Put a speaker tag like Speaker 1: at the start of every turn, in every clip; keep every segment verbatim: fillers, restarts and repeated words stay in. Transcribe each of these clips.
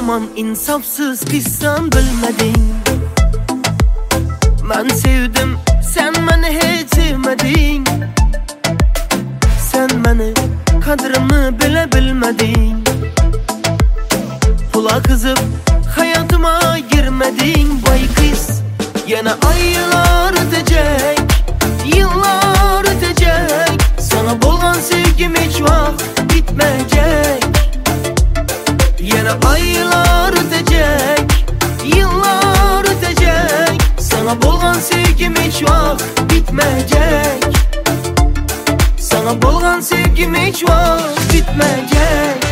Speaker 1: zaman insafsız kızsan bilmedin. Ben sevdim, sen beni hiç sevmedin. Sen beni kadrimi bile bilmedin. Pula kızıp hayatıma girmedin. Vay kız, yana aylar ötecek, yıllar ötecek. Sana bolgan sevgim hiç vakt bitmeyecek. Yana aylar ötecek, yıllar ötecek. Sana bolgan sevgim hiç vakt bitmeyecek. Sana bolgan sevgim hiç vakt bitmeyecek.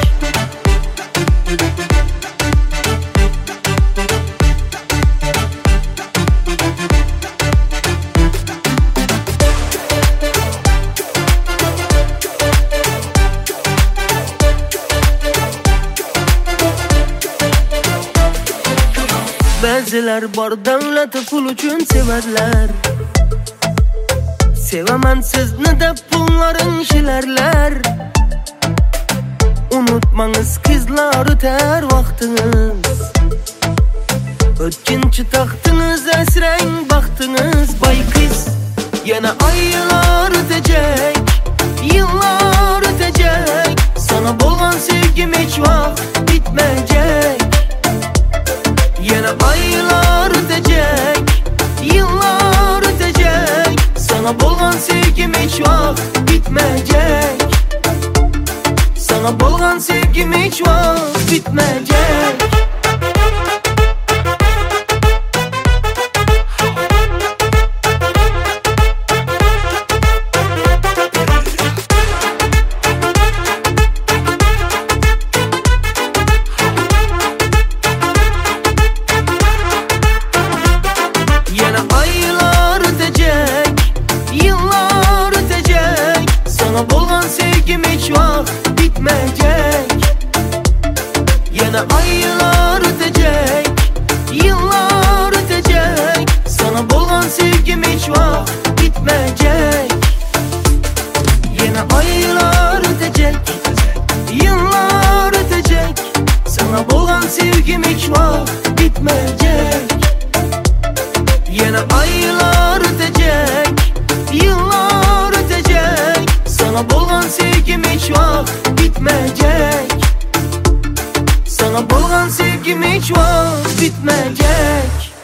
Speaker 1: Bazılar bar davlatı pul üçün severler. Sevemen sizni de pulların şilerler. Unutmanız kızlar öter vaktiniz. Ötkinci taktınız esren baktınız. Bay kız, yana aylar ötecek, yıllar ötecek. Sana bolgan sevgim hiç vakt bitmeyecek. Yana aylar ötecek, yıllar ötecek. Sana bolgan sevgim hiç vakt bitmeyecek. Sana bolgan sevgim hiç vakt bitmeyecek. Sana bolgan sevgim hiç vakt bitmeyecek. Yana aylar ötecek, yıllar ötecek. Sana bolgan sevgim hiç vakt bitmeyecek. Yana aylar ötecek, yıllar ötecek. Sana bolgan sevgim hiç vakt bitmeyecek. Yana aylar ötecek, yıllar ötecek. Sana bolgan sevgim hiç vakt bitmeyecek. Sana bolgan sevgim hiç vakt bitmeyecek.